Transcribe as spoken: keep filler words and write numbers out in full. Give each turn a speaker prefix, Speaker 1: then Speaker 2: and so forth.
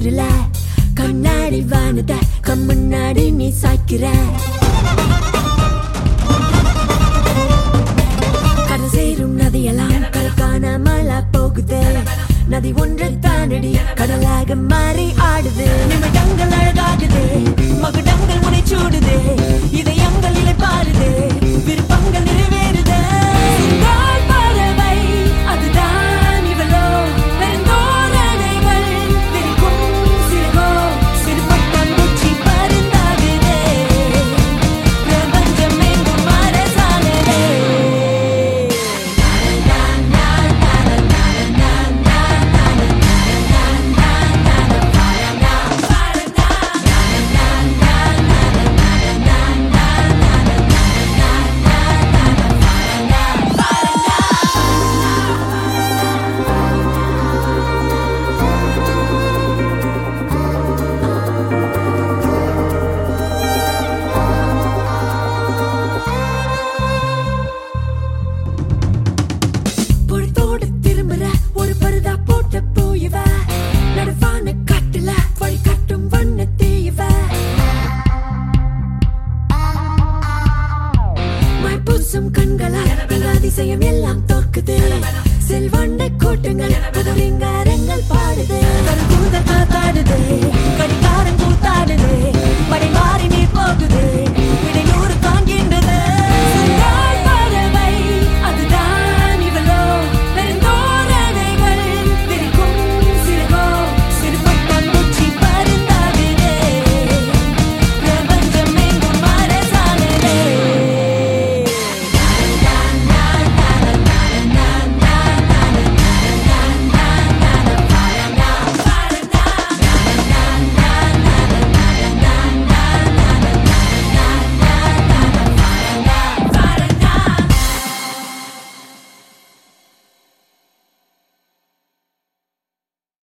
Speaker 1: ஊருல கண்ணாடி வானத கம்முன்னாடி நீ சாய்க்கிற கரை சேரும் நதியெல்லாம் கலக்கானாமலா போகுது நதி ஒன்று தானடி கடலாக மாறி ஆடுது நிமிடங்கள் அழகாகுது மகுடங்கள் முனைச்சூடுது இதயங்கள் இலை பாருது விருப்பங்கள் நிறைவேறுது பறவை அதுதான் இவளோ பெருந்தோரணைகள் விரிக்கும் சிறுகோ சிறுபட்டம் உச்சி பருந்தாகுதே பிரபஞ்சம் எங்கும் அரசானதே பொழுதோடு திரும்புற ஒரு பருதா போட்ட போயவ நடவான காட்டுல வழி காட்டும் வண்ண தீயவ மைப்பூசும் கண்களால் அதிசயம் எல்லாம் தோற்குது செல்வண்ட கோட்டங்கள் புதுவிங்காரங்கள் பாடுது கருகூதல் காத்தாடுது கடிகாரம் கூத்தாடுது படை மாறி நீர் போகுது